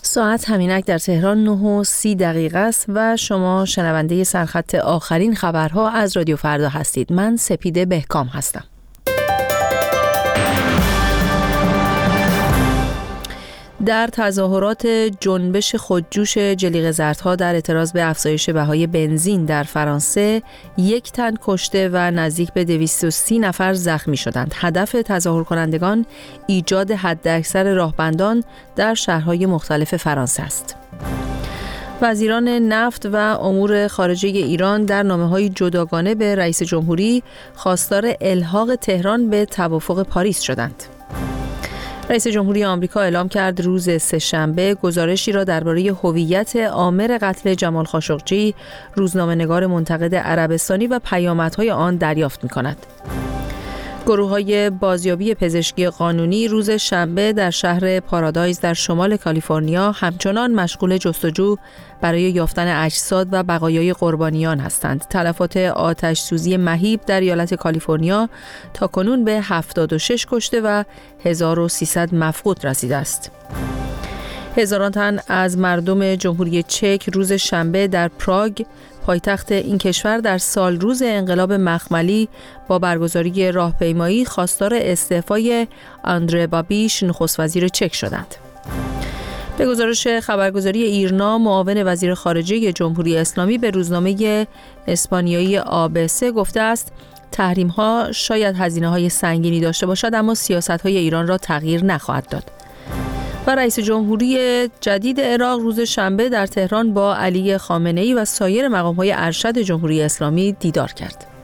ساعت همینک در تهران 9:30 است و شما شنونده سرخط آخرین خبرها از رادیو فردا هستید. من سپیده بهکام هستم. در تظاهرات جنبش خودجوش جلیقه زردها در اعتراض به افزایش بهای بنزین در فرانسه 1 تن کشته و نزدیک به 230 نفر زخمی شدند. هدف تظاهر کنندگان ایجاد حداکثر راهبندان در شهرهای مختلف فرانسه است. وزیران نفت و امور خارجه ایران در نامه‌های جداگانه به رئیس جمهوری خواستار الحاق تهران به توافق پاریس شدند. رئیس جمهوری آمریکا اعلام کرد روز سه‌شنبه گزارشی را درباره هویت عامل قتل جمال خاشقجی، روزنامه‌نگار منتقد عربستانی و پیامدهای آن دریافت می‌کند. گروه‌های بازیابی پزشکی قانونی روز شنبه در شهر پارادایز در شمال کالیفرنیا همچنان مشغول جستجو برای یافتن اجساد و بقایای قربانیان هستند. تلفات آتش سوزی مهیب در ایالت کالیفرنیا تاکنون به 76 کشته و 1300 مفقود رسیده است. هزاران تن از مردم جمهوری چک روز شنبه در پراگ، پایتخت این کشور، در سال روز انقلاب مخملی با برگزاری راهپیمایی خواستار استعفای آندره بابیش نخست وزیر چک شدند. به گزارش خبرگزاری ایرنا، معاون وزیر خارجه جمهوری اسلامی به روزنامه اسپانیایی ABC گفته است تحریم‌ها شاید هزینه‌های سنگینی داشته باشد اما سیاست‌های ایران را تغییر نخواهد داد. و رئیس جمهوری جدید عراق روز شنبه در تهران با علی خامنه‌ای و سایر مقام‌های ارشد جمهوری اسلامی دیدار کرد.